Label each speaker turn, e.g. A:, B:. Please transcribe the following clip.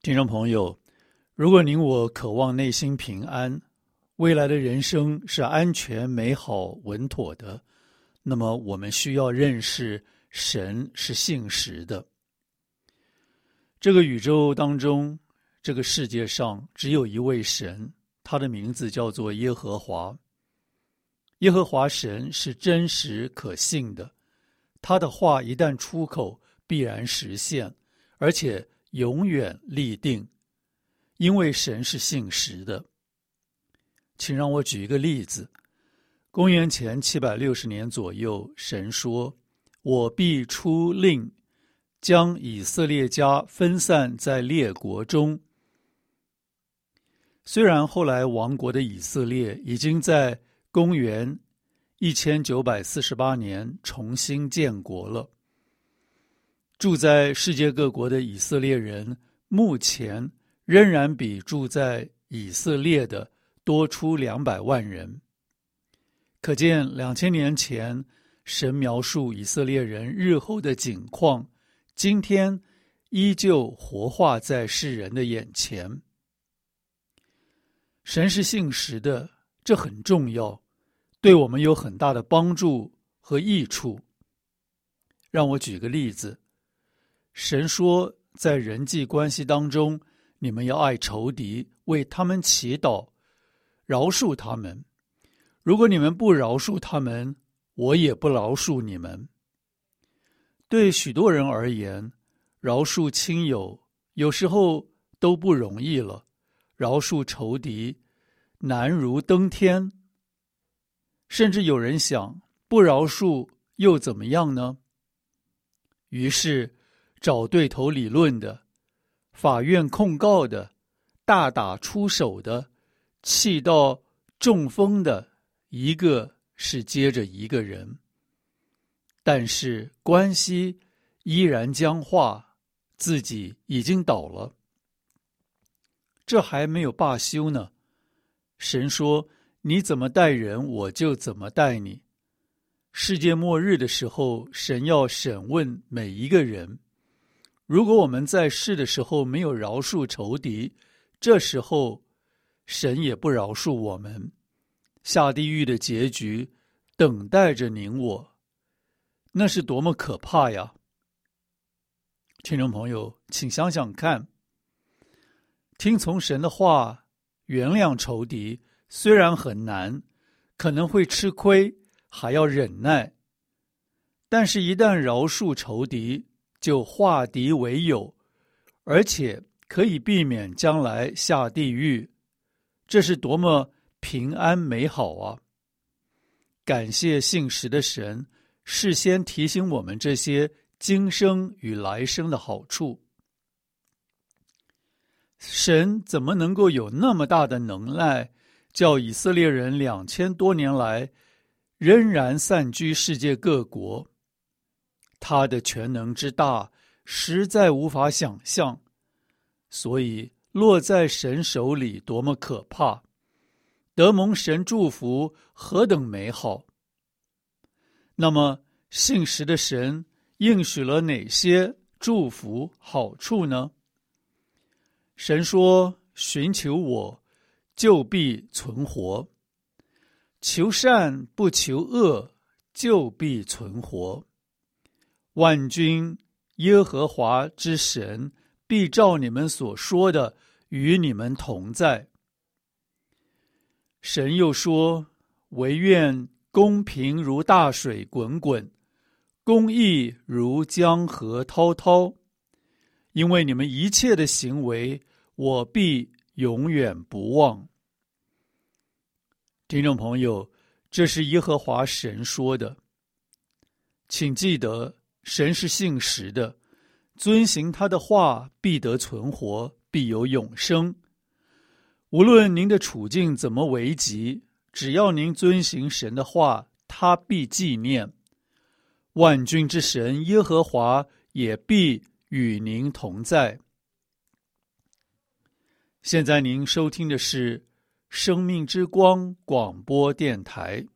A: 听众朋友，如果您我渴望内心平安，未来的人生是安全、美好、稳妥的，那么我们需要认识神是信实的。这个宇宙当中，这个世界上只有一位神，他的名字叫做耶和华。耶和华神是真实可信的，他的话一旦出口，必然实现，而且永远立定，因为神是信实的。请让我举一个例子。公元前760年左右，神说：我必出令，将以色列家分散在列国中。虽然后来亡国的以色列已经在公元1948年重新建国了，住在世界各国的以色列人目前仍然比住在以色列的多出200万人。可见2000年前神描述以色列人日后的景况，今天依旧活化在世人的眼前。神是信实的，这很重要，对我们有很大的帮助和益处。让我举个例子。神说，在人际关系当中，你们要爱仇敌，为他们祈祷，饶恕他们。如果你们不饶恕他们，我也不饶恕你们。对许多人而言，饶恕亲友有时候都不容易了，饶恕仇敌难如登天。甚至有人想，不饶恕又怎么样呢？于是找对头理论的，法院控告的，大打出手的，气到中风的，一个是接着一个人。但是关系依然僵化，自己已经倒了。这还没有罢休呢。神说，你怎么待人，我就怎么待你。世界末日的时候，神要审问每一个人。如果我们在世的时候没有饶恕仇敌，这时候神也不饶恕我们，下地狱的结局等待着您我，那是多么可怕呀！听众朋友，请想想看，听从神的话，原谅仇敌，虽然很难，可能会吃亏，还要忍耐，但是一旦饶恕仇敌，就化敌为友，而且可以避免将来下地狱，这是多么平安美好啊！感谢信实的神，事先提醒我们这些今生与来生的好处。神怎么能够有那么大的能耐，叫以色列人2000多年来仍然散居世界各国？他的全能之大，实在无法想象。所以落在神手里多么可怕，得蒙神祝福何等美好。那么信实的神应许了哪些祝福好处呢？神说，寻求我，就必存活；求善不求恶，就必存活。万军耶和华之神必照你们所说的与你们同在。神又说，惟愿公平如大水滚滚，公义如江河滔滔。因为你们一切的行为，我必永远不忘。听众朋友，这是耶和华神说的。请记得，神是信实的，遵行他的话，必得存活，必有永生。无论您的处境怎么危急，只要您遵行神的话，他必纪念。万军之神耶和华也必与您同在。现在您收听的是生命之光广播电台。